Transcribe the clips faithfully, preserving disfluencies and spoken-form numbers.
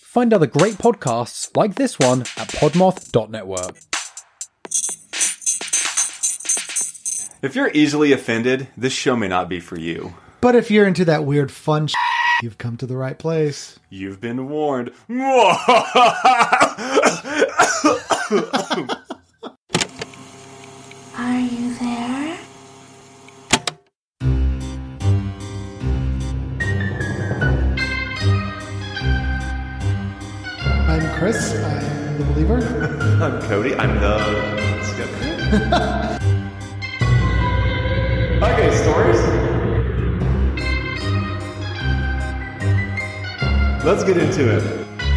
Find other great podcasts like this one at podmoth dot network. If you're easily offended, this show may not be for you. But if you're into that weird fun sh- you've come to the right place. You've been warned. Are you there? I'm Chris. I'm the believer. I'm Cody. I'm the skeptic. Okay, stories. Let's get into it.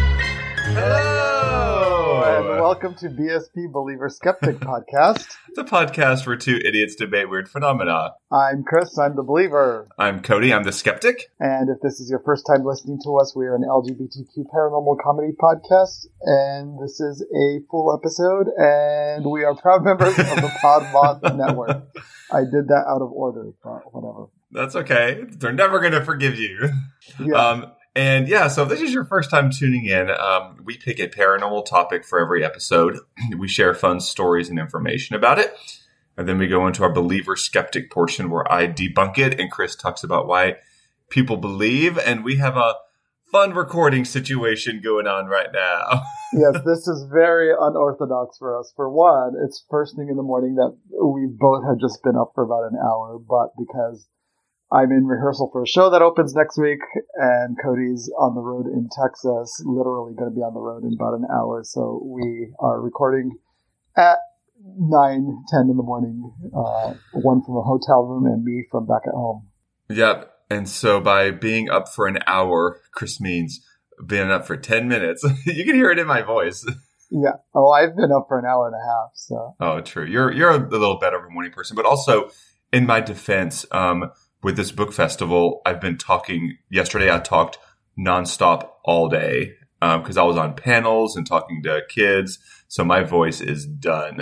Hello, and welcome to B S P Believer Skeptic Podcast. It's a podcast where two idiots debate weird phenomena. I'm Chris, I'm the believer. I'm Cody, I'm the skeptic. And if this is your first time listening to us, we are an L G B T Q paranormal comedy podcast, and this is a full episode, and we are proud members of the Podmoth Network. I did that out of order, but whatever. That's okay. They're never going to forgive you. Yeah. Um, and yeah, so if this is your first time tuning in, um, we pick a paranormal topic for every episode. We share fun stories and information about it. And then we go into our believer skeptic portion where I debunk it and Chris talks about why people believe. And we have a fun recording situation going on right now. Yes, this is very unorthodox for us. For one, it's first thing in the morning that we both had just been up for about an hour, but because I'm in rehearsal for a show that opens next week, and Cody's on the road in Texas, literally going to be on the road in about an hour. So we are recording at nine, ten in the morning, uh, one from a hotel room and me from back at home. Yep. And so by being up for an hour, Chris means being up for ten minutes. You can hear it in my voice. Yeah. Oh, I've been up for an hour and a half. So. Oh, true. You're, you're a little better of a morning person, but also in my defense, um, with this book festival, I've been talking, yesterday I talked nonstop all day because um, I was on panels and talking to kids. So my voice is done.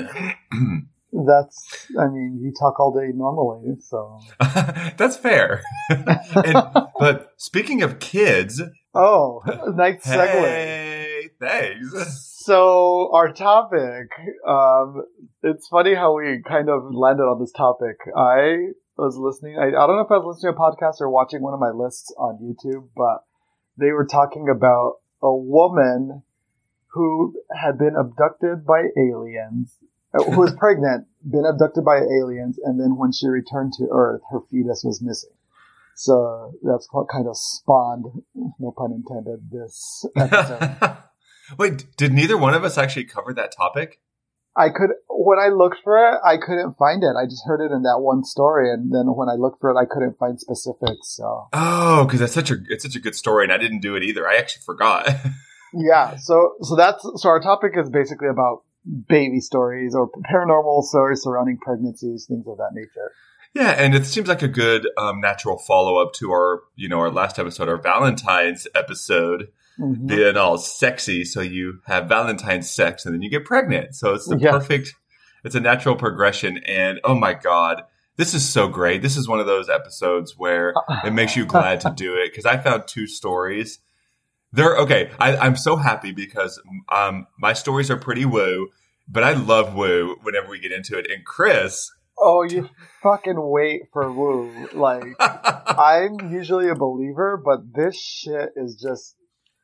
That's, I mean, you talk all day normally, so. That's fair. and, but speaking of kids. Oh, nice segue. Hey, thanks. So our topic, um, it's funny how we kind of landed on this topic. I was listening, I, I don't know if I was listening to a podcast or watching one of my lists on YouTube, but they were talking about a woman who had been abducted by aliens, who was pregnant, been abducted by aliens, and then when she returned to Earth, her fetus was missing. So that's what kind of spawned, no pun intended, this episode. Wait, did neither one of us actually cover that topic? I could, when I looked for it, I couldn't find it. I just heard it in that one story, and then when I looked for it, I couldn't find specifics. So. Oh, because that's such a it's such a good story, and I didn't do it either. I actually forgot. Yeah, so so that's so our topic is basically about baby stories or paranormal stories surrounding pregnancies, things of that nature. Yeah, and it seems like a good um, natural follow up to our you know our last episode, our Valentine's episode. Mm-hmm. Being all sexy, so you have Valentine's sex and then you get pregnant. So it's the yeah. perfect, it's a natural progression. And oh my God, this is so great. This is one of those episodes where it makes you glad to do it. Because I found two stories. They're okay. I, I'm so happy because um, my stories are pretty woo, but I love woo whenever we get into it. And Chris. Oh, you fucking wait for woo. Like, I'm usually a believer, but this shit is just.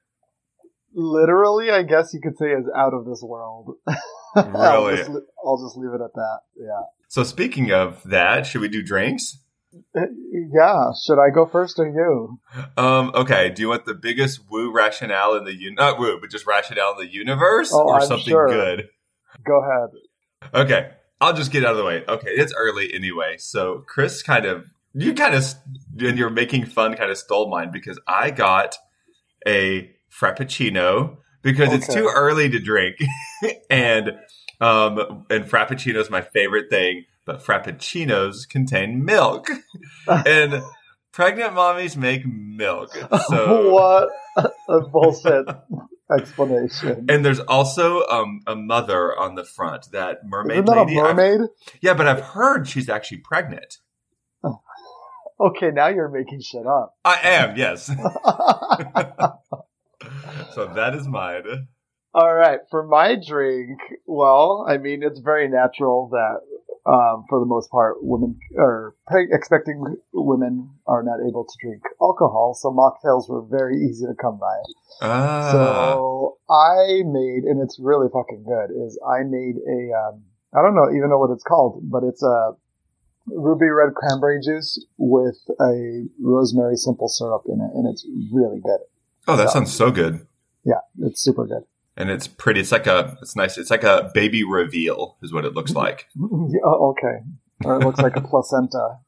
Literally, I guess you could say is out of this world. Really? I'll, just, I'll just leave it at that. Yeah. So speaking of that, should we do drinks? Yeah. Should I go first or you? Um. Okay. Do you want the biggest woo rationale in the un- not woo, but just rationale in the universe, oh, or I'm something sure. good? Go ahead. Okay. I'll just get out of the way. Okay. It's early anyway. So Chris kind of you kind of and you're making fun kind of stole mine because I got a Frappuccino because okay. it's too early to drink and um and Frappuccino is my favorite thing, but Frappuccinos contain milk and pregnant mommies make milk. So what a bullshit explanation. And there's also um a mother on the front, that mermaid Isn't that lady. a mermaid? I've, yeah, but I've heard she's actually pregnant. Oh. Okay, now you're making shit up. I am, yes. So that is mine. All right, for my drink, well, I mean, it's very natural that, um, for the most part, women or pre- expecting women are not able to drink alcohol, so mocktails were very easy to come by. Ah. So I made, and it's really fucking good, is I made a, um, I don't know even know what it's called, but it's a ruby red cranberry juice with a rosemary simple syrup in it, and it's really good. Oh, that so, sounds so good. Yeah, it's super good. And it's pretty. It's like a. It's nice. It's like a baby reveal, is what it looks like. Yeah, oh, okay, or it looks like a placenta.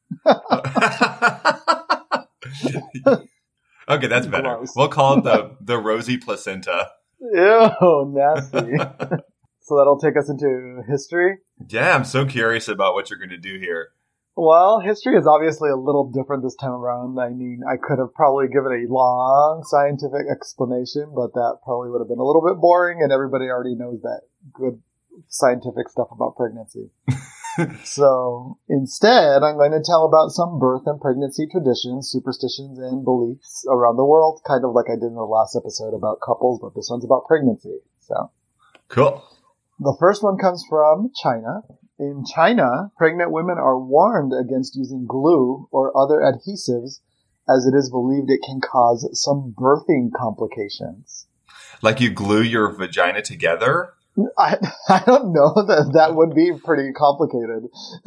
Okay, that's better. Gross. We'll call it the the rosy placenta. Ew, nasty. So that'll take us into history. Yeah, I'm so curious about what you're going to do here. Well, history is obviously a little different this time around. I mean, I could have probably given a long scientific explanation, but that probably would have been a little bit boring, and everybody already knows that good scientific stuff about pregnancy. So instead, I'm going to tell about some birth and pregnancy traditions, superstitions, and beliefs around the world, kind of like I did in the last episode about couples, but this one's about pregnancy. So Cool. The first one comes from China. In China, pregnant women are warned against using glue or other adhesives, as it is believed it can cause some birthing complications. Like you glue your vagina together? I I don't know that that would be pretty complicated.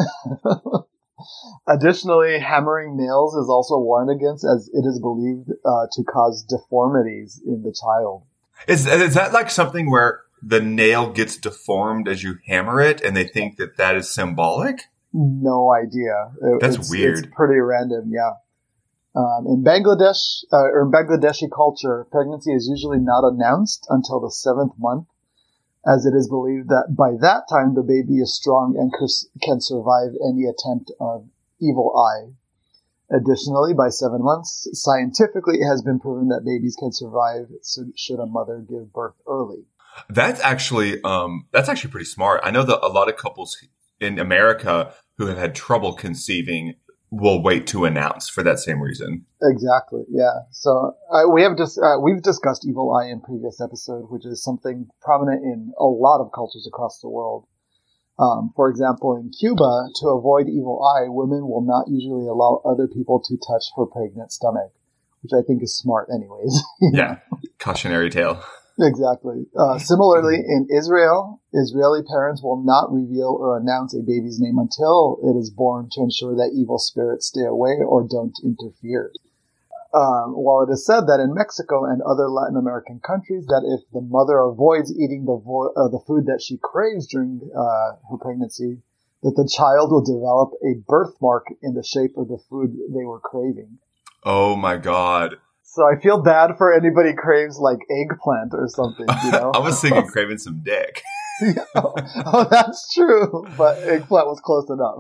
Additionally, hammering nails is also warned against, as it is believed uh, to cause deformities in the child. Is is that like something where the nail gets deformed as you hammer it, and they think that that is symbolic? No idea. It, That's it's, weird. It's pretty random, yeah. Um, in Bangladesh, uh, or in Bangladeshi culture, pregnancy is usually not announced until the seventh month, as it is believed that by that time the baby is strong and can survive any attempt of evil eye. Additionally, by seven months, scientifically it has been proven that babies can survive should a mother give birth early. That's actually um, that's actually pretty smart. I know that a lot of couples in America who have had trouble conceiving will wait to announce for that same reason. Exactly. Yeah. So uh, we have just uh, we've discussed evil eye in previous episode, which is something prominent in a lot of cultures across the world. Um, for example, in Cuba, to avoid evil eye, women will not usually allow other people to touch her pregnant stomach, which I think is smart, anyways. Yeah. Cautionary tale. Exactly. Uh, similarly, in Israel, Israeli parents will not reveal or announce a baby's name until it is born to ensure that evil spirits stay away or don't interfere. Um, while it is said that in Mexico and other Latin American countries that if the mother avoids eating the vo- uh, the food that she craves during uh, her pregnancy, that the child will develop a birthmark in the shape of the food they were craving. Oh my God. So I feel bad for anybody who craves like eggplant or something, you know? I was thinking craving some dick. oh, oh, that's true. But eggplant was close enough.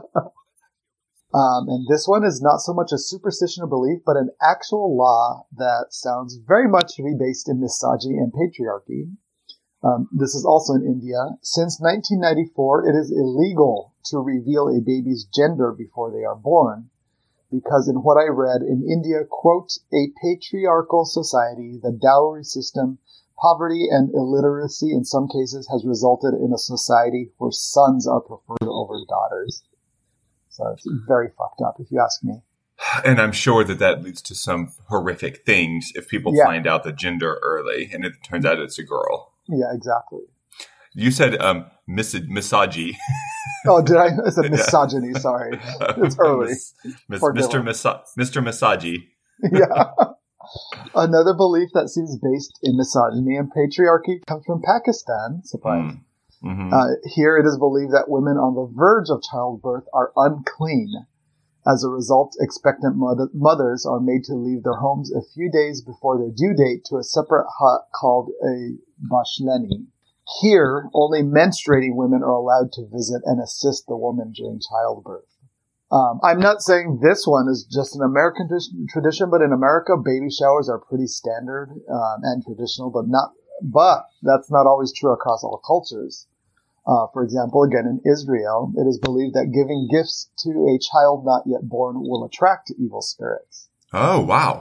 um, and this one is not so much a superstition or belief, but an actual law that sounds very much to be based in misogyny and patriarchy. Um, this is also in India. Since nineteen ninety-four, it is illegal to reveal a baby's gender before they are born. Because in what I read in India, quote, a patriarchal society, the dowry system, poverty and illiteracy in some cases has resulted in a society where sons are preferred over daughters. So it's very fucked up, if you ask me. And I'm sure that that leads to some horrific things if people Yeah. find out the gender early and it turns out it's a girl. Yeah, exactly. You said um, mis- misogyny. Oh, did I? I said misogyny, sorry. It's early. Mis- mis- Poor Mister Dylan. Miso- Mister Misogy. Yeah. Another belief that seems based in misogyny and patriarchy comes from Pakistan. Surprise. Mm. Mm-hmm. Uh, here it is believed that women on the verge of childbirth are unclean. As a result, expectant mother- mothers are made to leave their homes a few days before their due date to a separate hut called a bashleni. Here, only menstruating women are allowed to visit and assist the woman during childbirth. Um, I'm not saying this one is just an American t- tradition, but in America, baby showers are pretty standard um, and traditional, but not. But that's not always true across all cultures. Uh, for example, again in Israel, it is believed that giving gifts to a child not yet born will attract evil spirits. Oh, wow.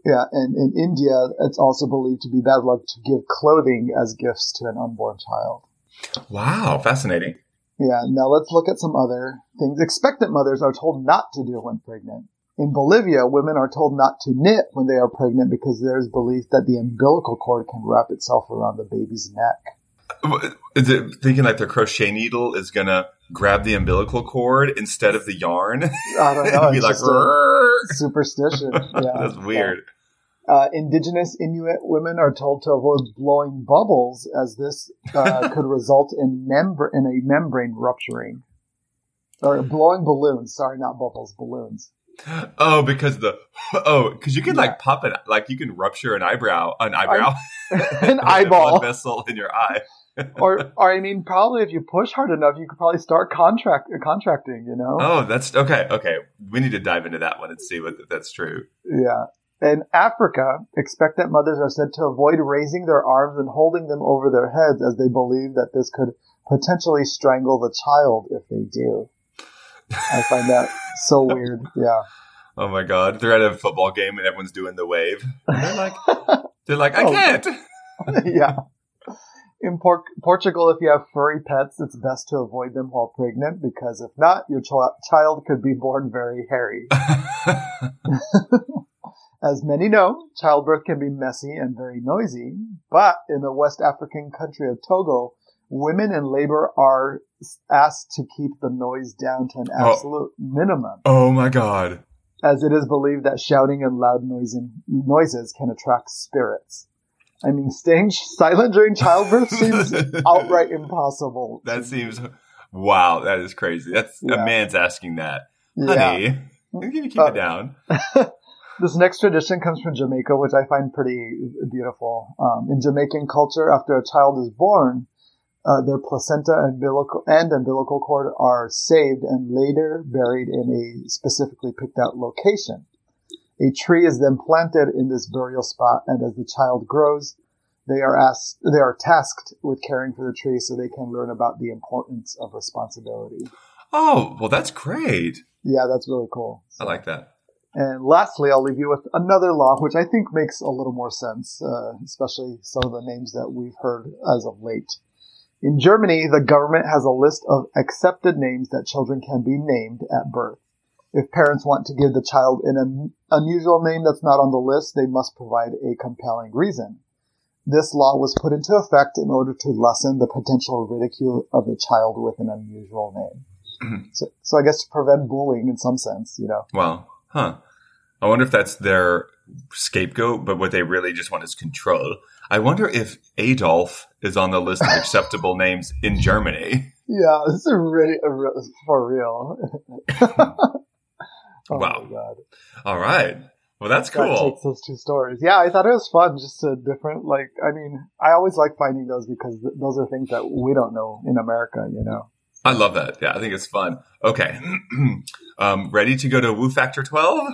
Yeah, and in India, it's also believed to be bad luck to give clothing as gifts to an unborn child. Wow, fascinating. Yeah, now let's look at some other things. Expectant mothers are told not to do when pregnant. In Bolivia, women are told not to knit when they are pregnant because there's belief that the umbilical cord can wrap itself around the baby's neck. Is it thinking like the crochet needle is going to grab the umbilical cord instead of the yarn? I don't know. Be It's like, just a superstition. Yeah. That's weird. Uh, indigenous Inuit women are told to avoid blowing bubbles as this uh, could result in membr- in a membrane rupturing. Or blowing balloons. Sorry, not bubbles, balloons. Oh, because the oh, because you can like pop it, like you can rupture an eyebrow, an eyebrow, an eyeball, blood vessel in your eye. or, or I mean, probably if you push hard enough, you could probably start contract contracting. You know? Oh, that's okay. Okay, we need to dive into that one and see what if that's true. Yeah. In Africa, expectant mothers are said to avoid raising their arms and holding them over their heads as they believe that this could potentially strangle the child if they do. I find that so weird. Yeah. Oh my God. They're at a football game and everyone's doing the wave. And they're like, they're like, I Oh. can't. Yeah. In Por- Portugal, if you have furry pets, it's best to avoid them while pregnant because if not, your ch- child could be born very hairy. As many know, childbirth can be messy and very noisy, but in the West African country of Togo, women in labor are asked to keep the noise down to an absolute oh. minimum. Oh my God. As it is believed that shouting and loud noise noises can attract spirits. I mean, staying silent during childbirth seems outright impossible. That seems, wow, that is crazy. That's yeah. a man's asking that. Honey, yeah. can you keep uh, it down? This next tradition comes from Jamaica, which I find pretty beautiful. Um, in Jamaican culture, after a child is born, uh, their placenta and umbilical, and umbilical cord are saved and later buried in a specifically picked out location. A tree is then planted in this burial spot, and as the child grows, they are asked, they are tasked with caring for the tree so they can learn about the importance of responsibility. Oh, well, that's great. Yeah, that's really cool. So. I like that. And lastly, I'll leave you with another law, which I think makes a little more sense, uh, especially some of the names that we've heard as of late. In Germany, the government has a list of accepted names that children can be named at birth. If parents want to give the child an unusual name that's not on the list, they must provide a compelling reason. This law was put into effect in order to lessen the potential ridicule of the child with an unusual name. so, so I guess to prevent bullying in some sense, you know. Well, huh. I wonder if that's their scapegoat, but what they really just want is control. I wonder if Adolf is on the list of acceptable names in Germany. Yeah, this is really a real, for real. oh wow. My God. All right. Well, that's cool. That takes those two stories. Yeah, I thought it was fun. Just a different, like, I mean, I always like finding those because th- those are things that we don't know in America, you know. I love that. Yeah, I think it's fun. Okay. um, ready to go to Woo Factor twelve?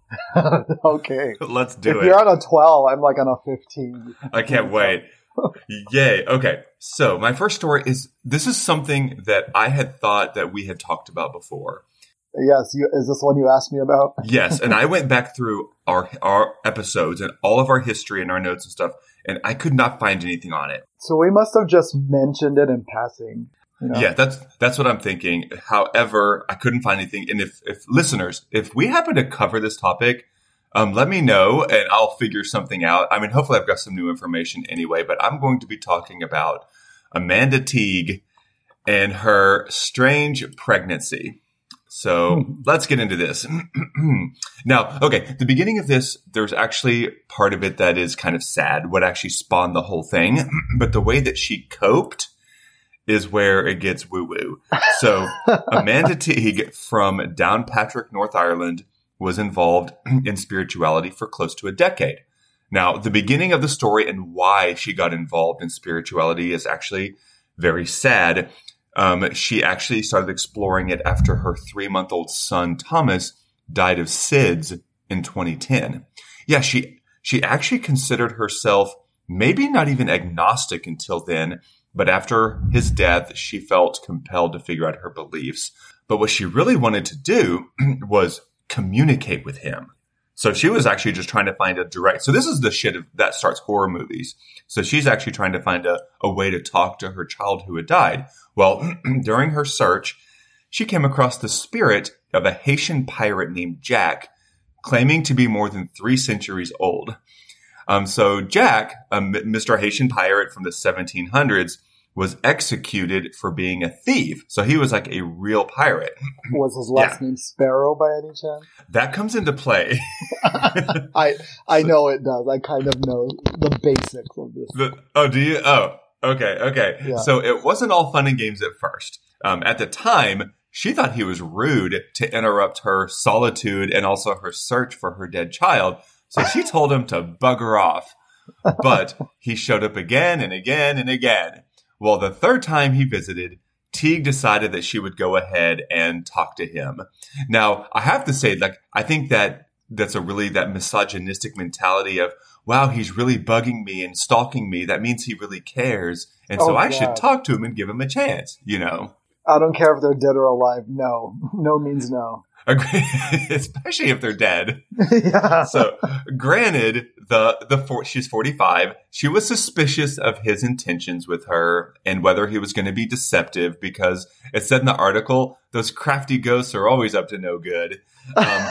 Okay. Let's do if it. If you're on a twelve, I'm like on a fifteen. I can't wait. Yay. Okay. So my first story is, this is something that I had thought that we had talked about before. Yes. You, is this one you asked me about? Yes. And I went back through our, our episodes and all of our history and our notes and stuff, and I could not find anything on it. So we must have just mentioned it in passing. You know? Yeah, that's that's what I'm thinking. However, I couldn't find anything. And if, if listeners, if we happen to cover this topic, um, let me know and I'll figure something out. I mean, hopefully I've got some new information anyway, but I'm going to be talking about Amanda Teague and her strange pregnancy. So let's get into this. Now, okay, the beginning of this, there's actually part of it that is kind of sad, what actually spawned the whole thing. But the way that she coped is where it gets woo-woo. So Amanda Teague from Downpatrick, North Ireland, was involved in spirituality for close to a decade. Now, the beginning of the story and why she got involved in spirituality is actually very sad. Um, she actually started exploring it after her three-month-old son, Thomas, died of S I D S in twenty ten. Yeah, she she actually considered herself maybe not even agnostic until then, but after his death, she felt compelled to figure out her beliefs. But what she really wanted to do was communicate with him. So she was actually just trying to find a direct. So this is the shit of, that starts horror movies. So she's actually trying to find a, a way to talk to her child who had died. Well, during her search, she came across the spirit of a Haitian pirate named Jack, claiming to be more than three centuries old. Um, so Jack, um, Mister Haitian pirate from the seventeen hundreds, was executed for being a thief. So he was like a real pirate. Was his last yeah. name Sparrow by any chance? That comes into play. I I so, know it does. I kind of know the basics of this. The, oh, do you? Oh, okay, okay. Yeah. So it wasn't all fun and games at first. Um, at the time, she thought he was rude to interrupt her solitude and also her search for her dead child. So she told him to bugger off. But he showed up again and again and again. Well, the third time he visited, Teague decided that she would go ahead and talk to him. Now, I have to say, like, I think that that's a really that misogynistic mentality of, wow, he's really bugging me and stalking me. That means he really cares. And so oh, I God. should talk to him and give him a chance, you know? I don't care if they're dead or alive. No. No means no. Especially if they're dead. Yeah. So, granted, the the four, she's forty-five. She was suspicious of his intentions with her and whether he was going to be deceptive because it said in the article, those crafty ghosts are always up to no good. Um,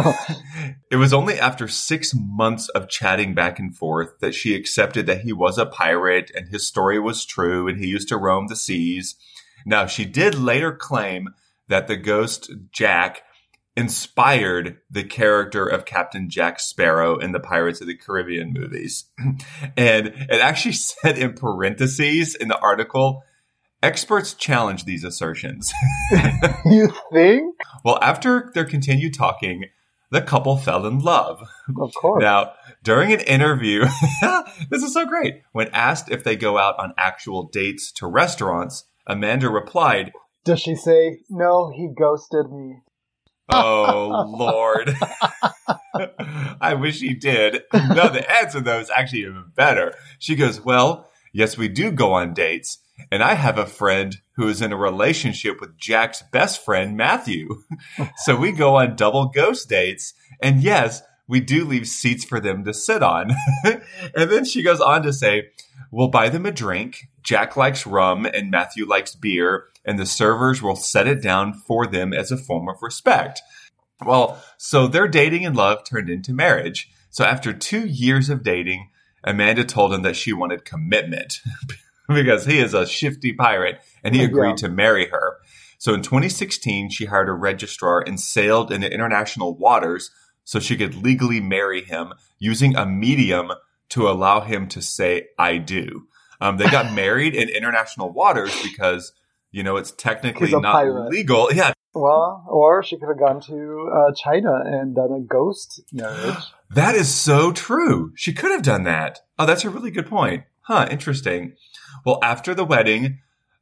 it was only after six months of chatting back and forth that she accepted that he was a pirate and his story was true and he used to roam the seas. Now, she did later claim that the ghost Jack inspired the character of Captain Jack Sparrow in the Pirates of the Caribbean movies. And it actually said in parentheses in the article, experts challenge these assertions. You think? Well, after their continued talking, the couple fell in love. Of course. Now, during an interview, this is so great. When asked if they go out on actual dates to restaurants, Amanda replied, does she say, no, he ghosted me? Oh, Lord. I wish he did. No, the answer, though, is actually even better. She goes, well, yes, we do go on dates. And I have a friend who is in a relationship with Jack's best friend, Matthew. So we go on double ghost dates. And yes, we do leave seats for them to sit on. And then she goes on to say, we'll buy them a drink. Jack likes rum and Matthew likes beer. And the servers will set it down for them as a form of respect. Well, so their dating and love turned into marriage. So after two years of dating, Amanda told him that she wanted commitment because he is a shifty pirate and he agreed yeah. to marry her. So in twenty sixteen, she hired a registrar and sailed into international waters so she could legally marry him using a medium to allow him to say, I do. Um, they got married in international waters because, you know, it's technically not pirate. legal. Yeah. Well, or she could have gone to uh, China and done a ghost marriage. That is so true. She could have done that. Oh, that's a really good point. Huh, interesting. Well, after the wedding,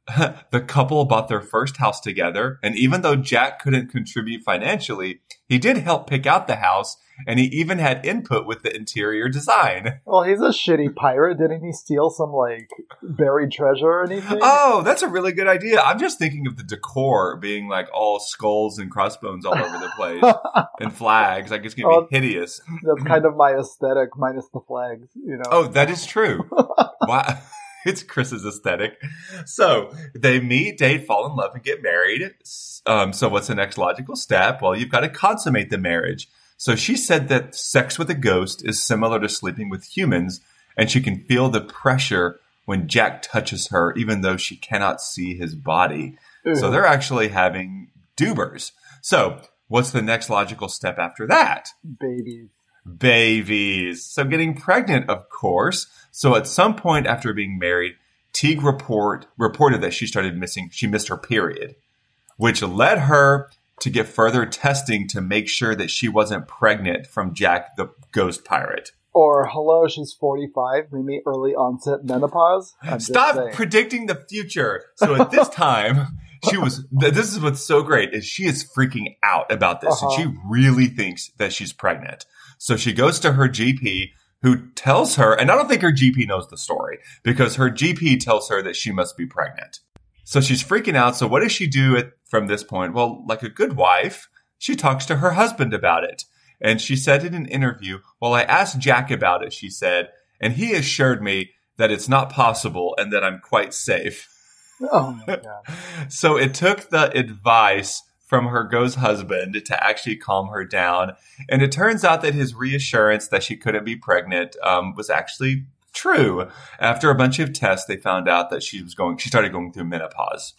the couple bought their first house together. And even though Jack couldn't contribute financially, he did help pick out the house. And he even had input with the interior design. Well, he's a shitty pirate. Didn't he steal some, like, buried treasure or anything? Oh, that's a really good idea. I'm just thinking of the decor being, like, all skulls and crossbones all over the place. And flags. Like, it's going to well, be hideous. That's kind of my aesthetic, minus the flags, you know? Oh, that is true. Wow. It's Chris's aesthetic. So, they meet, date, fall in love, and get married. Um, so, what's the next logical step? Well, you've got to consummate the marriage. So she said that sex with a ghost is similar to sleeping with humans, and she can feel the pressure when Jack touches her, even though she cannot see his body. Ew. So they're actually having doobers. So what's the next logical step after that? Babies. Babies. So getting pregnant, of course. So at some point after being married, Teague report reported that she started missing, she missed her period, which led her to get further testing to make sure that she wasn't pregnant from Jack the ghost pirate. Or, hello, she's forty-five, maybe early onset menopause. I'm Stop predicting the future. So at this time, she was, this is what's so great, is she is freaking out about this. Uh-huh. And she really thinks that she's pregnant. So she goes to her G P, who tells her, and I don't think her G P knows the story, because her G P tells her that she must be pregnant. So she's freaking out. So what does she do at, from this point? Well, like a good wife, she talks to her husband about it. And she said in an interview, well, I asked Jack about it, she said, and he assured me that it's not possible and that I'm quite safe. Oh, my God. So it took the advice from her ghost husband to actually calm her down. And it turns out that his reassurance that she couldn't be pregnant um, was actually true. After a bunch of tests, they found out that she was going, she started going through menopause.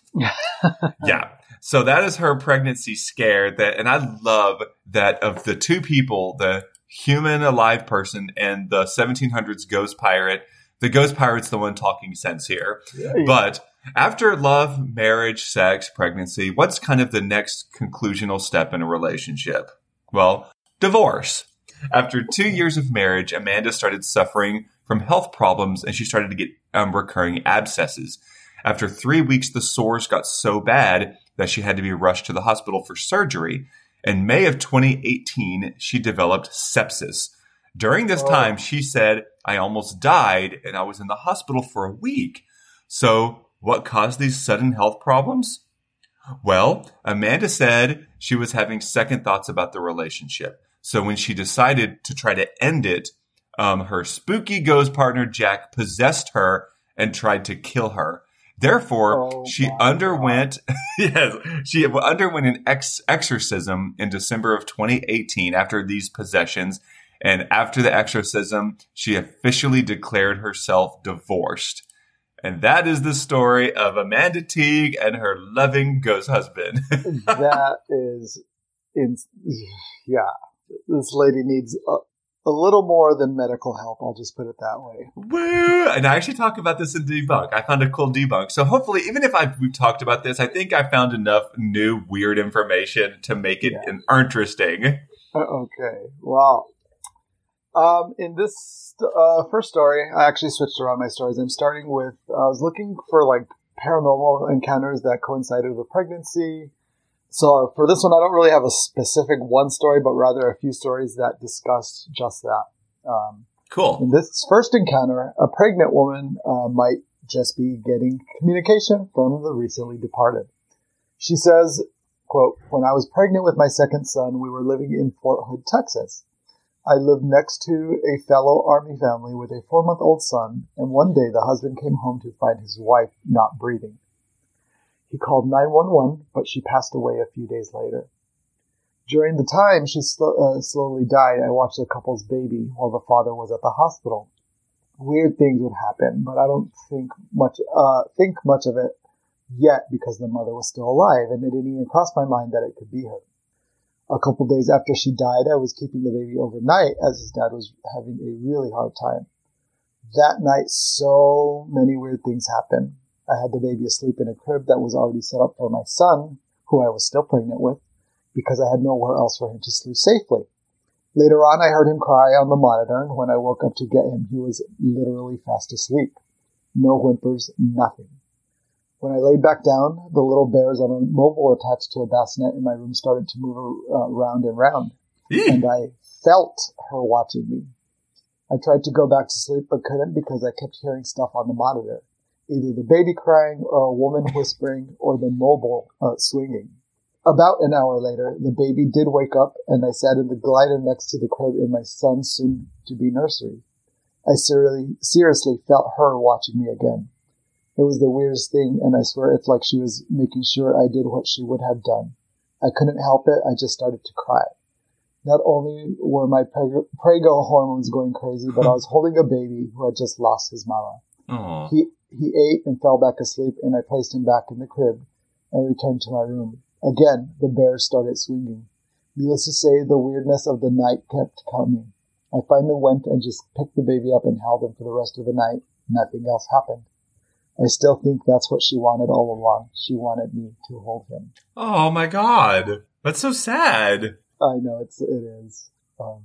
Yeah. So that is her pregnancy scare. That, and I love that of the two people, the human alive person and the seventeen hundreds ghost pirate, the ghost pirate's the one talking sense here. Yeah, yeah. But after love, marriage, sex, pregnancy, what's kind of the next conclusional step in a relationship? Well, divorce. After two years of marriage, Amanda started suffering from health problems and she started to get um, recurring abscesses. After three weeks, the sores got so bad that she had to be rushed to the hospital for surgery. In May of twenty eighteen, she developed sepsis. During this time, she said, I almost died and I was in the hospital for a week. So what caused these sudden health problems? Well, Amanda said she was having second thoughts about the relationship. So when she decided to try to end it, um, her spooky ghost partner, Jack, possessed her and tried to kill her. Therefore, oh, she underwent, yes, she underwent an ex- exorcism in December of twenty eighteen after these possessions. And after the exorcism, she officially declared herself divorced. And that is the story of Amanda Teague and her loving ghost husband. That is, in, yeah, this lady needs a, a little more than medical help. I'll just put it that way. Woo! And I actually talk about this in Debunk. I found a cool debunk. So hopefully, even if I've, we've talked about this, I think I found enough new weird information to make it yeah. interesting. Okay. Well, um, in this uh, first story, I actually switched around my stories. I'm starting with, I was looking for like paranormal encounters that coincided with pregnancy. So for this one, I don't really have a specific one story, but rather a few stories that discussed just that. Um, cool. In this first encounter, a pregnant woman uh, might just be getting communication from the recently departed. She says, quote, when I was pregnant with my second son, we were living in Fort Hood, Texas. I lived next to a fellow Army family with a four-month-old son, and one day the husband came home to find his wife not breathing. He called nine one one, but she passed away a few days later. During the time she sl- uh, slowly died, I watched the couple's baby while the father was at the hospital. Weird things would happen, but I don't think much uh, think much of it yet because the mother was still alive, and it didn't even cross my mind that it could be her. A couple days after she died, I was keeping the baby overnight as his dad was having a really hard time. That night, so many weird things happened. I had the baby asleep in a crib that was already set up for my son, who I was still pregnant with, because I had nowhere else for him to sleep safely. Later on, I heard him cry on the monitor, and when I woke up to get him, he was literally fast asleep. No whimpers, nothing. When I laid back down, the little bears on a mobile attached to a bassinet in my room started to move uh, round and round, and I felt her watching me. I tried to go back to sleep, but couldn't because I kept hearing stuff on the monitor. Either the baby crying or a woman whispering or the mobile uh, swinging. About an hour later, the baby did wake up and I sat in the glider next to the crib in my son's soon-to-be nursery. I seriously, seriously felt her watching me again. It was the weirdest thing, and I swear it's like she was making sure I did what she would have done. I couldn't help it, I just started to cry. Not only were my prego, prego hormones going crazy, but I was holding a baby who had just lost his mama. Aww. He He ate and fell back asleep, and I placed him back in the crib and returned to my room. Again, the bears started swinging. Needless to say, the weirdness of the night kept coming. I finally went and just picked the baby up and held him for the rest of the night. Nothing else happened. I still think that's what she wanted all along. She wanted me to hold him. Oh my God. That's so sad. I know, it's, it is. Um,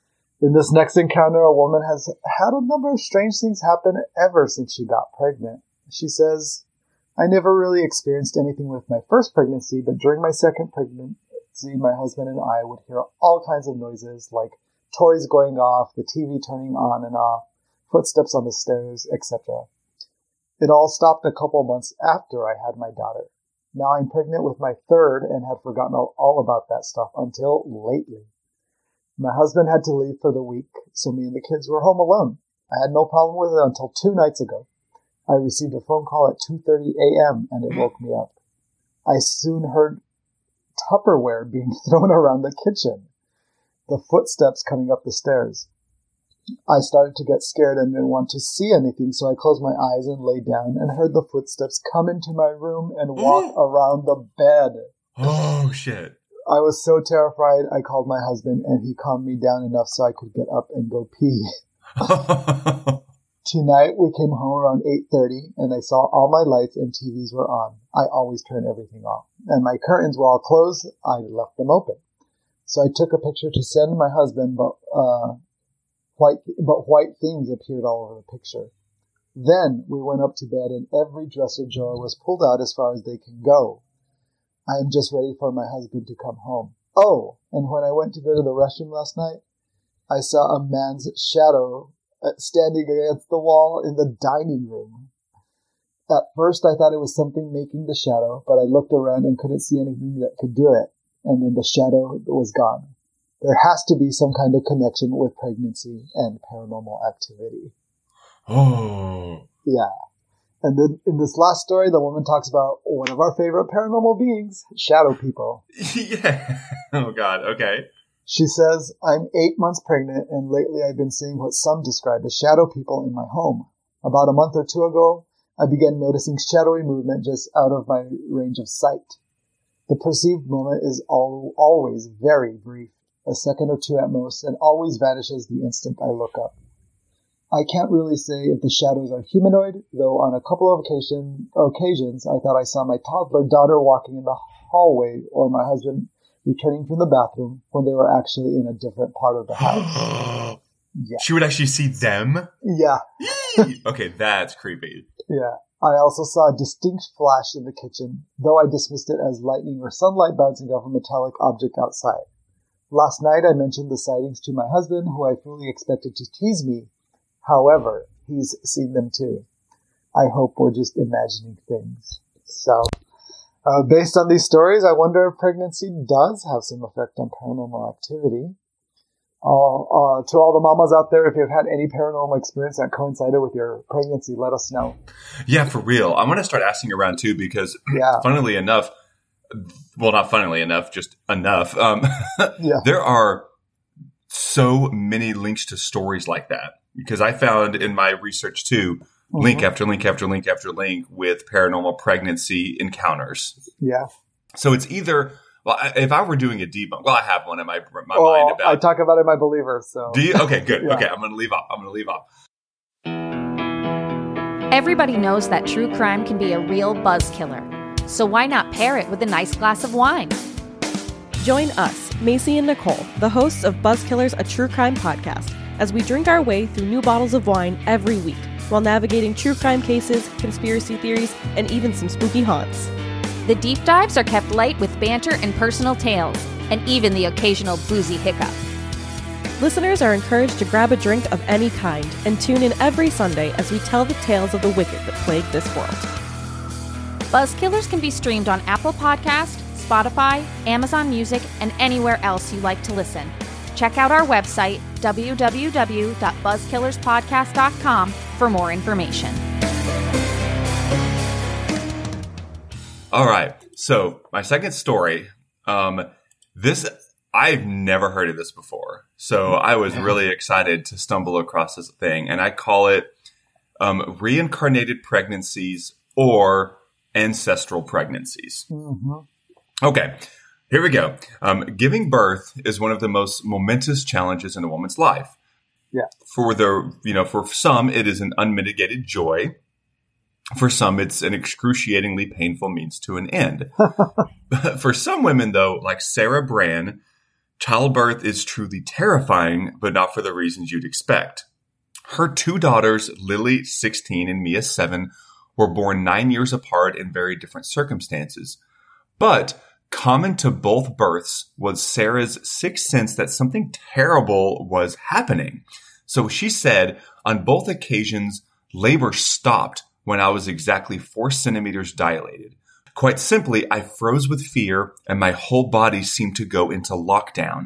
In this next encounter, a woman has had a number of strange things happen ever since she got pregnant. She says, I never really experienced anything with my first pregnancy, but during my second pregnancy, my husband and I would hear all kinds of noises, like toys going off, the T V turning on and off, footsteps on the stairs, et cetera. It all stopped a couple months after I had my daughter. Now I'm pregnant with my third and had forgotten all about that stuff until lately. My husband had to leave for the week, so me and the kids were home alone. I had no problem with it until two nights ago. I received a phone call at two thirty a.m. and it woke me up. I soon heard Tupperware being thrown around the kitchen, the footsteps coming up the stairs. I started to get scared and didn't want to see anything, so I closed my eyes and lay down and heard the footsteps come into my room and walk around the bed. Oh, shit. I was so terrified, I called my husband, and he calmed me down enough so I could get up and go pee. Tonight, we came home around eight thirty, and I saw all my lights and T Vs were on. I always turn everything off. And my curtains were all closed. I left them open. So I took a picture to send my husband, but uh, white, but white things appeared all over the picture. Then we went up to bed, and every dresser drawer was pulled out as far as they can go. I am just ready for my husband to come home. Oh, and when I went to go to the restroom last night, I saw a man's shadow standing against the wall in the dining room. At first, I thought it was something making the shadow, but I looked around and couldn't see anything that could do it, and then the shadow was gone. There has to be some kind of connection with pregnancy and paranormal activity. Oh. Yeah. And then in this last story, the woman talks about one of our favorite paranormal beings, shadow people. Yeah. Oh, God. Okay. She says, I'm eight months pregnant, and lately I've been seeing what some describe as shadow people in my home. About a month or two ago, I began noticing shadowy movement just out of my range of sight. The perceived moment is all, always very brief, a second or two at most, and always vanishes the instant I look up. I can't really say if the shadows are humanoid, though on a couple of occasion, occasions I thought I saw my toddler daughter walking in the hallway or my husband returning from the bathroom when they were actually in a different part of the house. Yeah. She would actually see them? Yeah. Okay, that's creepy. Yeah. I also saw a distinct flash in the kitchen, though I dismissed it as lightning or sunlight bouncing off a metallic object outside. Last night I mentioned the sightings to my husband, who I fully expected to tease me. However, he's seen them too. I hope we're just imagining things. So, uh, based on these stories, I wonder if pregnancy does have some effect on paranormal activity. Uh, uh, to all the mamas out there, if you've had any paranormal experience that coincided with your pregnancy, let us know. Yeah, for real. I'm going to start asking around too, because yeah. funnily enough, well, not funnily enough, just enough. Um, yeah. There are so many links to stories like that, because I found in my research too, mm-hmm. link after link after link after link with paranormal pregnancy encounters. Yeah. So it's either, well, if I were doing a debunk, well, I have one in my, my oh, mind about. I talk about it in my believer. So do you? Okay, good. yeah. Okay, I'm going to leave off. I'm going to leave off. Everybody knows that true crime can be a real buzz killer. So why not pair it with a nice glass of wine? Join us, Macy and Nicole, the hosts of Buzzkillers, a true crime podcast, as we drink our way through new bottles of wine every week, while navigating true crime cases, conspiracy theories, and even some spooky haunts. The deep dives are kept light with banter and personal tales, and even the occasional boozy hiccup. Listeners are encouraged to grab a drink of any kind and tune in every Sunday as we tell the tales of the wicked that plague this world. Buzzkillers can be streamed on Apple Podcasts, Spotify, Amazon Music, and anywhere else you like to listen. Check out our website, w w w dot buzzkillers podcast dot com, for more information. All right. So my second story, um, this, I've never heard of this before. So I was really excited to stumble across this thing, and I call it um, reincarnated pregnancies or ancestral pregnancies. Mm-hmm. Okay, here we go. Um, giving birth is one of the most momentous challenges in a woman's life. Yeah. For the, you know, for some, it is an unmitigated joy. For some, it's an excruciatingly painful means to an end. For some women, though, like Sarah Brand, childbirth is truly terrifying, but not for the reasons you'd expect. Her two daughters, Lily, sixteen, and Mia, seven, were born nine years apart in very different circumstances. But common to both births was Sarah's sixth sense that something terrible was happening. So she said, on both occasions, labor stopped when I was exactly four centimeters dilated. Quite simply, I froze with fear and my whole body seemed to go into lockdown.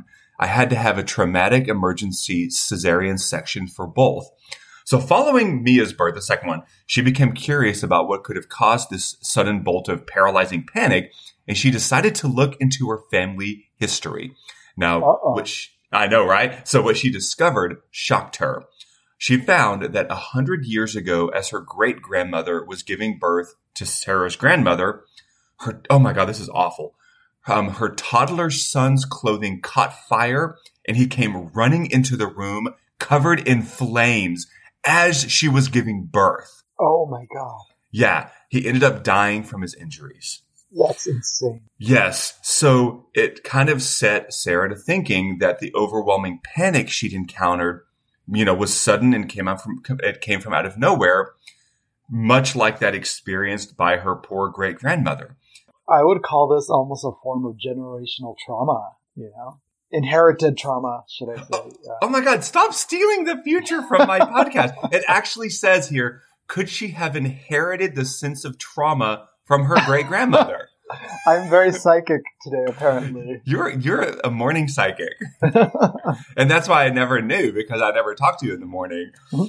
I had to have a traumatic emergency cesarean section for both. So following Mia's birth, the second one, she became curious about what could have caused this sudden bolt of paralyzing panic, and she decided to look into her family history. Now, Uh-oh. which I know, right? So what she discovered shocked her. She found that a hundred years ago, as her great-grandmother was giving birth to Sarah's grandmother, her, oh my God, this is awful. Um, her toddler son's clothing caught fire, and he came running into the room covered in flames as she was giving birth. Oh my God. Yeah, he ended up dying from his injuries. That's insane. Yes, so it kind of set Sarah to thinking that the overwhelming panic she'd encountered, you know, was sudden and came out from it came from out of nowhere, much like that experienced by her poor great grandmother. I would call this almost a form of generational trauma, you know? Inherited trauma, should I say. Yeah. Oh my God, stop stealing the future from my podcast. It actually says here, could she have inherited the sense of trauma from her great grandmother? I'm very psychic today, apparently. You're you're a morning psychic. And that's why I never knew, because I never talked to you in the morning.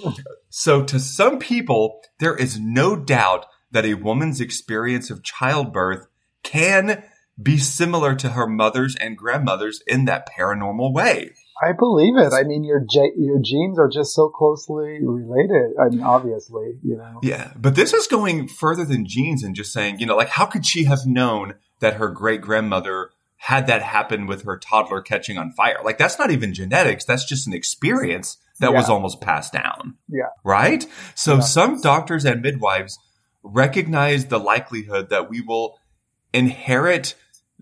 So to some people, there is no doubt that a woman's experience of childbirth can be similar to her mother's and grandmother's in that paranormal way. I believe it. I mean, your ge- your genes are just so closely related. I mean, obviously, you know. Yeah, but this is going further than genes and just saying, you know, like, how could she have known that her great-grandmother had that happen with her toddler catching on fire? Like, that's not even genetics. That's just an experience that Yeah. was almost passed down. Yeah. Right? So Yeah. some doctors and midwives recognize the likelihood that we will inherit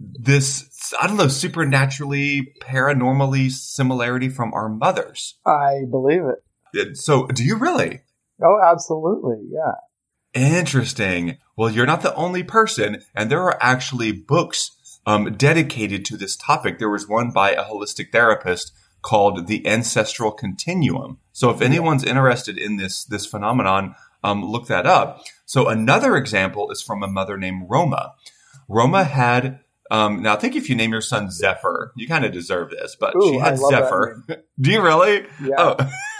this, I don't know, supernaturally, paranormally similarity from our mothers. I believe it. So do you really? Oh, absolutely. Yeah. Interesting. Well, you're not the only person, and there are actually books um, dedicated to this topic. There was one by a holistic therapist called The Ancestral Continuum. So if anyone's interested in this, this phenomenon, um, look that up. So another example is from a mother named Roma. Roma had, um, now I think if you name your son Zephyr, you kind of deserve this, but Ooh, she had I love that Zephyr. Do you really? Yeah.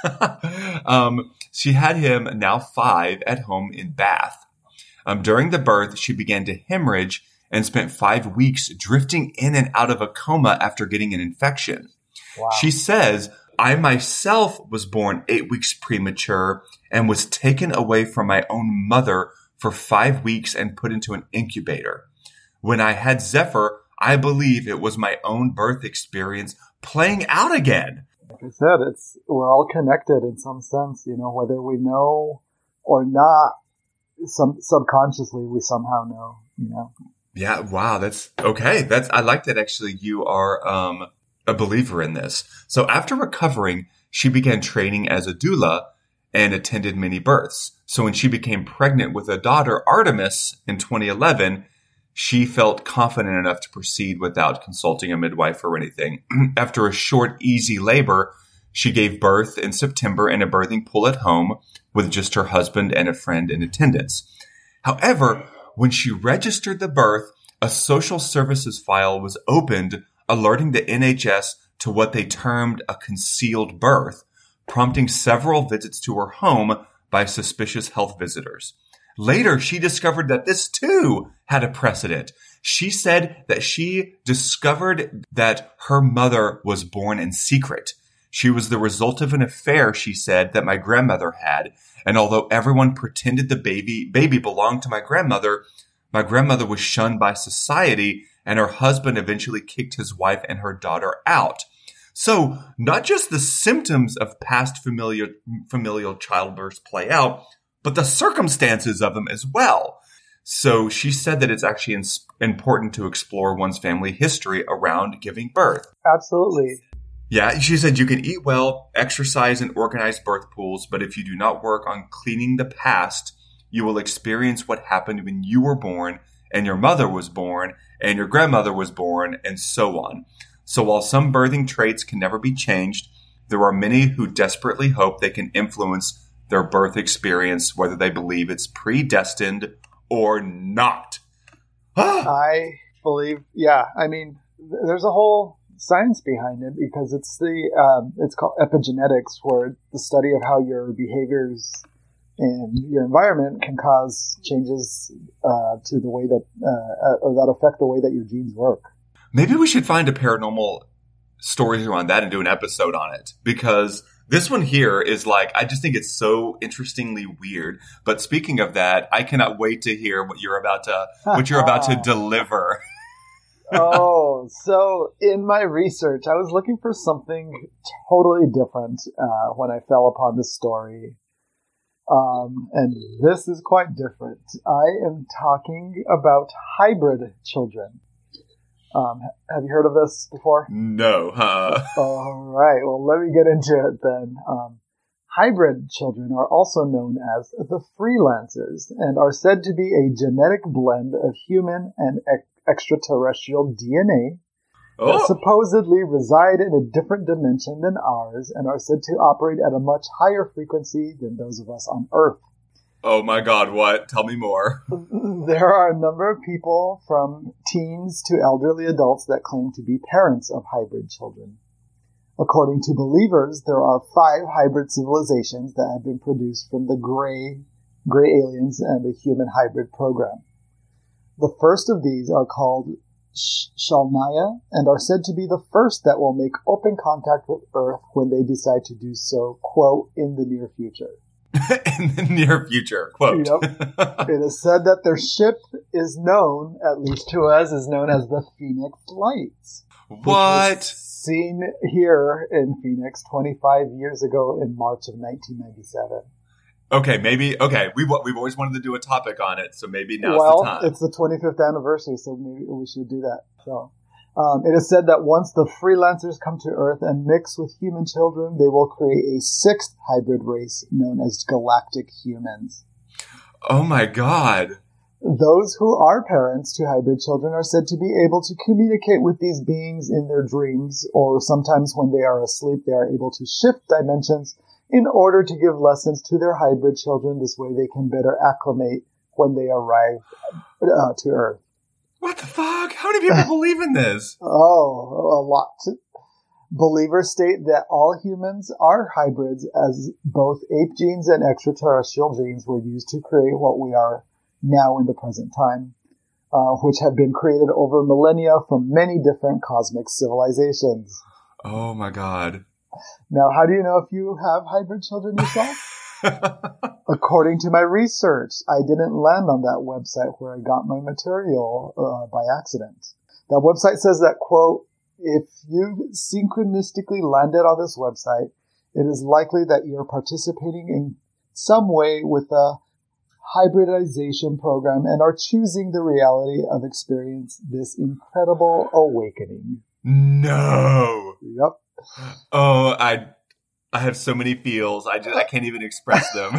Oh. um, she had him, now five, at home in Bath. Um, during the birth, she began to hemorrhage and spent five weeks drifting in and out of a coma after getting an infection. Wow. She says, I myself was born eight weeks premature and was taken away from my own mother for five weeks and put into an incubator. When I had Zephyr, I believe it was my own birth experience playing out again. Like I said, it's we're all connected in some sense, you know, whether we know or not. Some subconsciously, we somehow know, you know. Yeah, wow, that's okay. That's I like that actually you are um a believer in this. So after recovering, she began training as a doula and attended many births. So when she became pregnant with a daughter, Artemis, in twenty eleven, she felt confident enough to proceed without consulting a midwife or anything. After a short, easy labor, she gave birth in September in a birthing pool at home with just her husband and a friend in attendance. However, when she registered the birth, a social services file was opened alerting the N H S to what they termed a concealed birth, prompting several visits to her home by suspicious health visitors. Later, she discovered that this too had a precedent. She said that she discovered that her mother was born in secret. She was the result of an affair, she said, that my grandmother had. And although everyone pretended the baby baby belonged to my grandmother, my grandmother was shunned by society, and her husband eventually kicked his wife and her daughter out. So not just the symptoms of past familial, familial childbirth play out, but the circumstances of them as well. So she said that it's actually in, important to explore one's family history around giving birth. Absolutely. Yeah, she said you can eat well, exercise, and organize birth pools, but if you do not work on cleaning the past, you will experience what happened when you were born, and your mother was born, and your grandmother was born, and so on. So while some birthing traits can never be changed, there are many who desperately hope they can influence their birth experience, whether they believe it's predestined or not. I believe, yeah, I mean, there's a whole science behind it because it's the um, it's called epigenetics, where the study of how your behaviors in your environment can cause changes uh, to the way that uh, or that affect the way that your genes work. Maybe we should find a paranormal story around that and do an episode on it, because this one here is like, I just think it's so interestingly weird. But speaking of that, I cannot wait to hear what you're about to what you're about to deliver. Oh, so in my research, I was looking for something totally different uh, when I fell upon this story. Um, and this is quite different. I am talking about hybrid children. Um, have you heard of this before? No, huh? All right. Well, let me get into it then. Um, hybrid children are also known as the freelancers and are said to be a genetic blend of human and ex- extraterrestrial D N A Oh. that supposedly reside in a different dimension than ours and are said to operate at a much higher frequency than those of us on Earth. Oh my God, what? Tell me more. There are a number of people, from teens to elderly adults, that claim to be parents of hybrid children. According to believers, there are five hybrid civilizations that have been produced from the gray, gray aliens and the human hybrid program. The first of these are called Shalnaya and are said to be the first that will make open contact with Earth when they decide to do so, quote, in the near future. In the near future, quote. Yep. It is said that their ship is known, at least to us, is known as the Phoenix Lights. What? Seen here in Phoenix twenty-five years ago in March of nineteen ninety-seven. Okay, maybe, okay, we've, we've always wanted to do a topic on it, so maybe now's well, the time. It's the twenty-fifth anniversary, so maybe we should do that. So, um, it is said that once the freelancers come to Earth and mix with human children, they will create a sixth hybrid race known as galactic humans. Oh my God. Those who are parents to hybrid children are said to be able to communicate with these beings in their dreams, or sometimes when they are asleep, they are able to shift dimensions in order to give lessons to their hybrid children. This way they can better acclimate when they arrive uh, to Earth. What the fuck? How many people believe in this? Oh, a lot. Believers state that all humans are hybrids, as both ape genes and extraterrestrial genes were used to create what we are now in the present time, uh, which have been created over millennia from many different cosmic civilizations. Oh my God. Now, how do you know if you have hybrid children yourself? According to my research, I didn't land on that website where I got my material uh, by accident. That website says that, quote, if you synchronistically landed on this website, it is likely that you're participating in some way with a hybridization program and are choosing the reality of experience this incredible awakening. No. Yep. Oh, I I have so many feels. I just I can't even express them.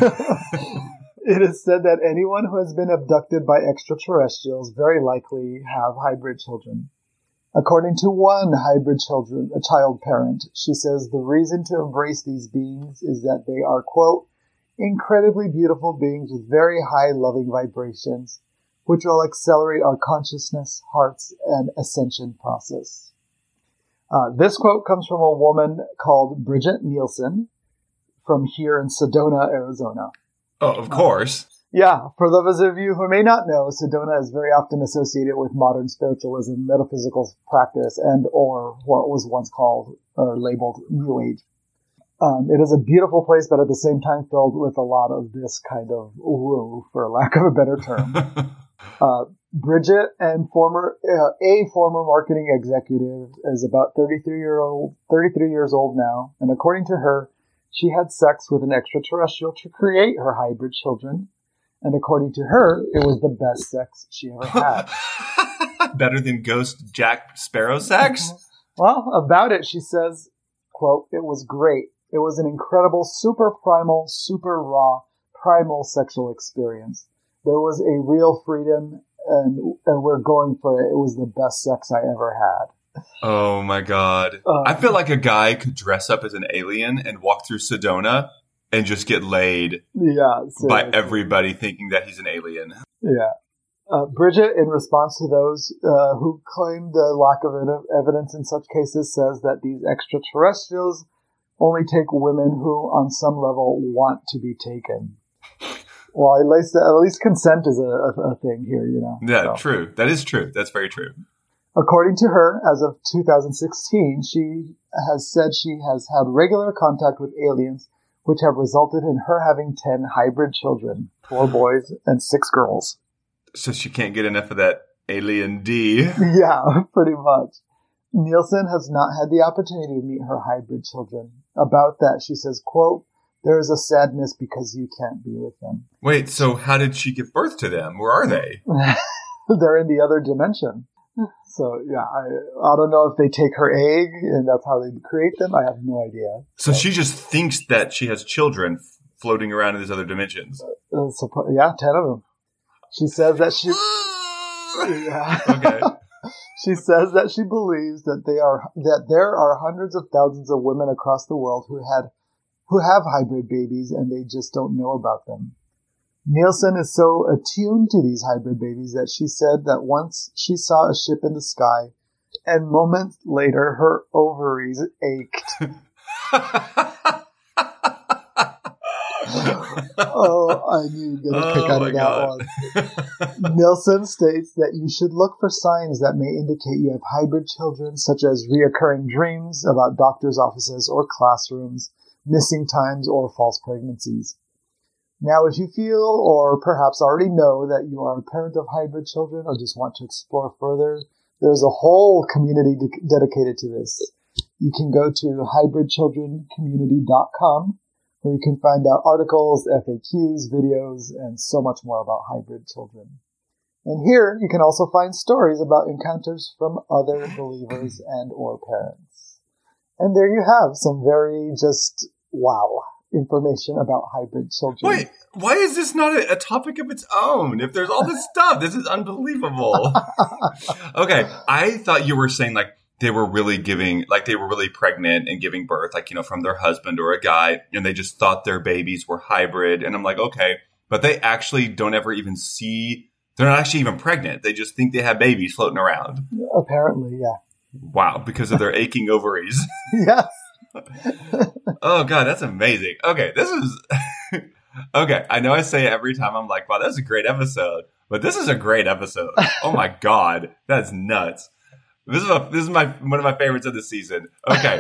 It is said that anyone who has been abducted by extraterrestrials very likely have hybrid children. According to one hybrid children, a child parent, she says the reason to embrace these beings is that they are, quote, incredibly beautiful beings with very high loving vibrations, which will accelerate our consciousness, hearts, and ascension process. Uh, this quote comes from a woman called Bridget Nielsen from here in Sedona, Arizona. Oh, of course. Uh, yeah, for those of you who may not know, Sedona is very often associated with modern spiritualism, metaphysical practice, and or what was once called or labeled New Age. Um, it is a beautiful place, but at the same time filled with a lot of this kind of woo, for lack of a better term. uh, Bridget and former uh, a former marketing executive is about thirty-three year old, thirty-three years old now, and according to her, she had sex with an extraterrestrial to create her hybrid children, and according to her, it was the best sex she ever had. Better than Ghost Jack Sparrow sex? Well, about it, she says, quote, "It was great. It was an incredible, super primal, super raw, primal sexual experience. There was a real freedom, and and we're going for it. It was the best sex I ever had." Oh my God. Uh, I feel like a guy could dress up as an alien and walk through Sedona and just get laid yeah, seriously. by everybody thinking that he's an alien. Yeah. Uh, Bridget, in response to those uh, who claim the lack of ed- evidence in such cases, says that these extraterrestrials only take women who, on some level, want to be taken. Well, at least, at least consent is a, a, a thing here, you know. Yeah, so. True. That is true. That's very true. According to her, as of two thousand sixteen, she has said she has had regular contact with aliens, which have resulted in her having ten hybrid children, four boys and six girls. So she can't get enough of that alien D. Yeah, pretty much. Nielsen has not had the opportunity to meet her hybrid children. About that, she says, quote, "There is a sadness because you can't be with them." Wait, so how did she give birth to them? Where are they? They're in the other dimension. So, yeah, I I don't know if they take her egg and that's how they create them. I have no idea. So, so she just thinks that she has children floating around in these other dimensions. Uh, so, yeah, ten of them. She says that she... yeah. Okay. She says that she believes that they are that there are hundreds of thousands of women across the world who had who have hybrid babies and they just don't know about them. Nielsen is so attuned to these hybrid babies that she said that once she saw a ship in the sky, and moments later her ovaries ached. Oh, I knew you were going to pick oh out of that God. one. Nielsen states that you should look for signs that may indicate you have hybrid children, such as reoccurring dreams about doctor's offices or classrooms, missing times, or false pregnancies. Now, if you feel or perhaps already know that you are a parent of hybrid children or just want to explore further, there's a whole community de- dedicated to this. You can go to hybrid children community dot com where you can find out articles, F A Qs, videos, and so much more about hybrid children. And here you can also find stories about encounters from other believers and or parents. And there you have some very just, wow, information about hybrid children. Wait, why is this not a, a topic of its own? If there's all this stuff, this is unbelievable. Okay, I thought you were saying like they were really giving, like they were really pregnant and giving birth, like, you know, from their husband or a guy, and they just thought their babies were hybrid. And I'm like, okay, but they actually don't ever even see, they're not actually even pregnant. They just think they have babies floating around. Apparently, yeah. Wow, because of their aching ovaries. Yes. Oh, God, that's amazing. Okay, this is... okay, I know I say it every time. I'm like, wow, that's a great episode. But this is a great episode. Oh, my God. That's nuts. This is a, this is my one of my favorites of the season. Okay,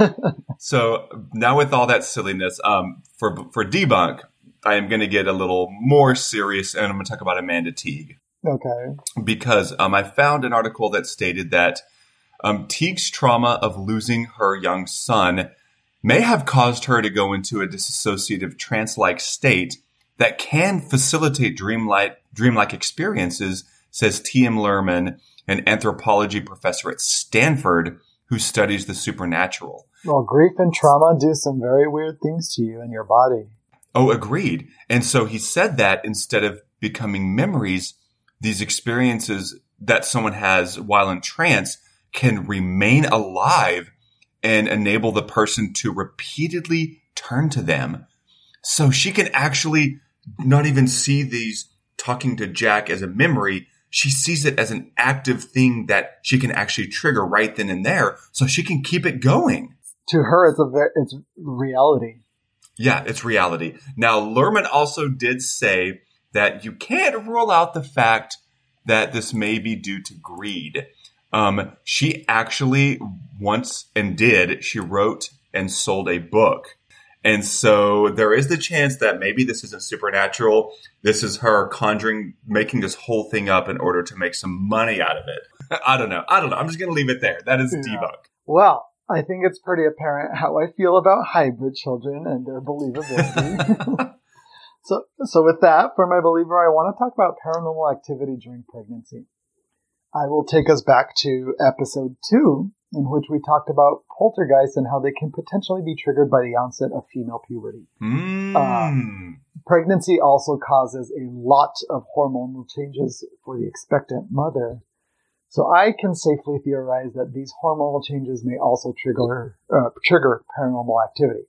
so now with all that silliness, um, for for debunk, I am going to get a little more serious, and I'm going to talk about Amanda Teague. Okay. Because um, I found an article that stated that um, Teague's trauma of losing her young son may have caused her to go into a dissociative trance-like state that can facilitate dreamlike dreamlike experiences, says T M Luhrmann, an anthropology professor at Stanford who studies the supernatural. Well, grief and trauma do some very weird things to you and your body. Oh, agreed. And so he said that instead of becoming memories, these experiences that someone has while in trance can remain alive and enable the person to repeatedly turn to them. So she can actually not even see these talking to Jack as a memory. She sees it as an active thing that she can actually trigger right then and there, so she can keep it going. To her, it's a ve- it's reality. Yeah, it's reality. Now, Luhrmann also did say that you can't rule out the fact that this may be due to greed. Um, she actually once and did, she wrote and sold a book. And so there is the chance that maybe this isn't supernatural. This is her conjuring, making this whole thing up in order to make some money out of it. I don't know. I don't know. I'm just going to leave it there. That is Yeah. debunk. Well, I think it's pretty apparent how I feel about hybrid children and their believability. so, so with that, for my believer, I want to talk about paranormal activity during pregnancy. I will take us back to episode two, in which we talked about poltergeists and how they can potentially be triggered by the onset of female puberty. Mm. Um, pregnancy also causes a lot of hormonal changes for the expectant mother. So I can safely theorize that these hormonal changes may also trigger uh, trigger paranormal activity.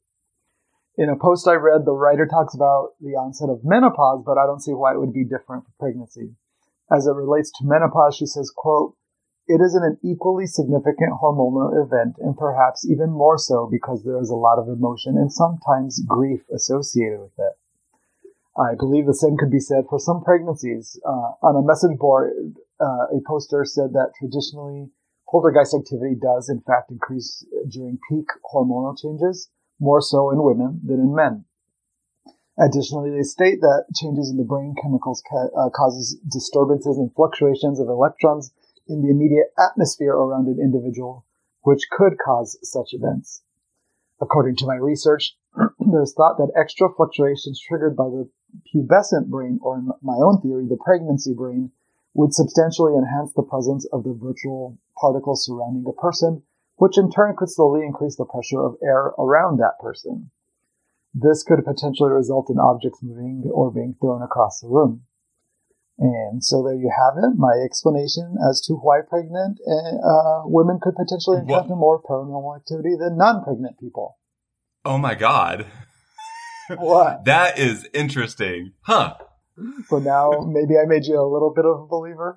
In a post I read, the writer talks about the onset of menopause, but I don't see why it would be different for pregnancy. As it relates to menopause, she says, quote, "It is an equally significant hormonal event, and perhaps even more so because there is a lot of emotion and sometimes grief associated with it. I believe the same could be said for some pregnancies. Uh, on a message board, uh, a poster said that traditionally poltergeist activity does in fact increase during peak hormonal changes, more so in women than in men. Additionally, they state that changes in the brain chemicals ca- uh, causes disturbances and fluctuations of electrons in the immediate atmosphere around an individual, which could cause such events. According to my research, there's thought that extra fluctuations triggered by the pubescent brain, or in my own theory, the pregnancy brain, would substantially enhance the presence of the virtual particles surrounding a person, which in turn could slowly increase the pressure of air around that person. This could potentially result in objects moving or being thrown across the room." And so there you have it, my explanation as to why pregnant uh, women could potentially encounter more paranormal activity than non-pregnant people. Oh my God. What? That is interesting. Huh. So now maybe I made you a little bit of a believer?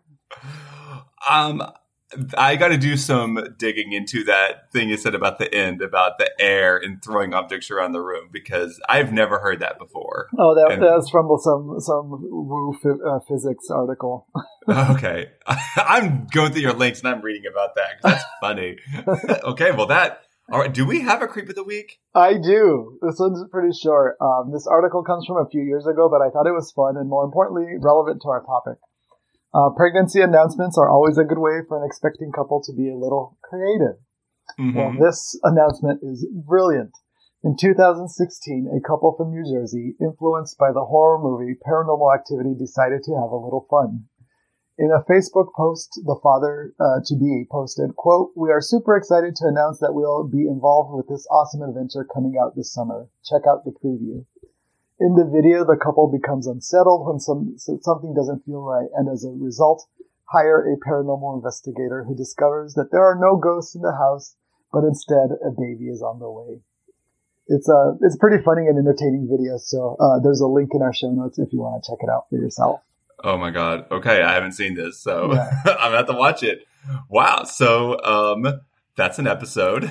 Um, I got to do some digging into that thing you said about the end, about the air and throwing objects around the room, because I've never heard that before. Oh, that, and, that's from some some woo uh, physics article. Okay. I'm going through your links and I'm reading about that, 'cause that's funny. Okay, well that... All right, do we have a creep of the week? I do. This one's pretty short. Um, this article comes from a few years ago, but I thought it was fun and, more importantly, relevant to our topic. Uh, pregnancy announcements are always a good way for an expecting couple to be a little creative. Mm-hmm. Well, this announcement is brilliant. In two thousand sixteen, a couple from New Jersey, influenced by the horror movie Paranormal Activity, decided to have a little fun. In a Facebook post, the father-to-be uh, posted, quote, "We are super excited to announce that we'll be involved with this awesome adventure coming out this summer. Check out the preview." In the video, the couple becomes unsettled when some, something doesn't feel right, and as a result, hire a paranormal investigator who discovers that there are no ghosts in the house, but instead a baby is on the way. It's a it's a pretty funny and entertaining video, so uh, there's a link in our show notes if you want to check it out for yourself. Oh my God. Okay, I haven't seen this, so Yeah. I'm going to have to watch it. Wow. So um, that's an episode.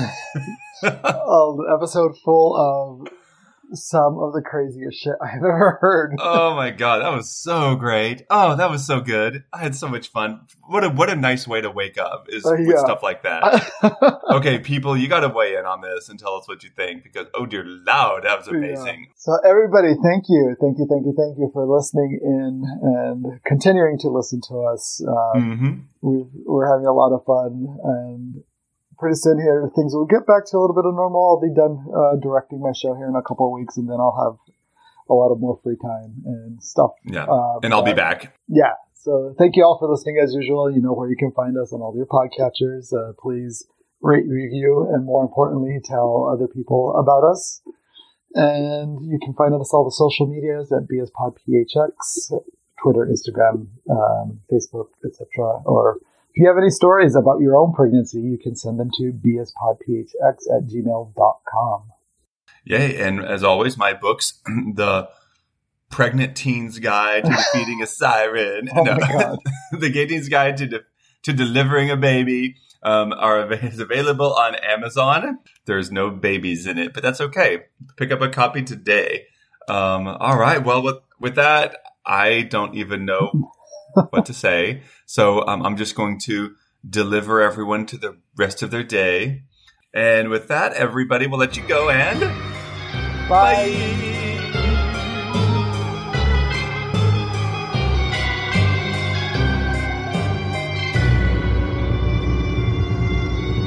An episode full of some of the craziest shit I've ever heard. Oh my God, that was so great. Oh, that was so good. I had so much fun. What a what a nice way to wake up is Uh, with yeah. stuff like that. Okay, people, you got to weigh in on this and tell us what you think, because oh dear Lord, that was amazing. Yeah. So everybody, thank you, thank you, thank you, thank you for listening in and continuing to listen to us. Um, Mm-hmm. we've, we're having a lot of fun, and pretty soon here things will get back to a little bit of normal. I'll be done uh, directing my show here in a couple of weeks, and then I'll have a lot of more free time and stuff. Yeah, Um, and I'll be but- back. Yeah. So thank you all for listening as usual. You know where you can find us on all your podcatchers. Uh, please rate, review, and more importantly, tell other people about us. And you can find us all the social medias at BSPodPHX, Twitter, Instagram, um, Facebook, et cetera. Or if you have any stories about your own pregnancy, you can send them to bspodphx at gmail dot com. Yay, and as always, my books, the Pregnant Teen's Guide to Defeating a Siren, Oh no, my God. the Gay Teen's Guide to de- to Delivering a Baby, um, are av- is available on Amazon. There's no babies in it, but that's okay. Pick up a copy today. Um, all right, well, with, with that, I don't even know what to say. So um, I'm just going to deliver everyone to the rest of their day. And with that, everybody, we'll let you go and Bye. bye.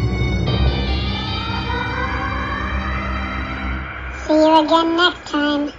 See you again next time.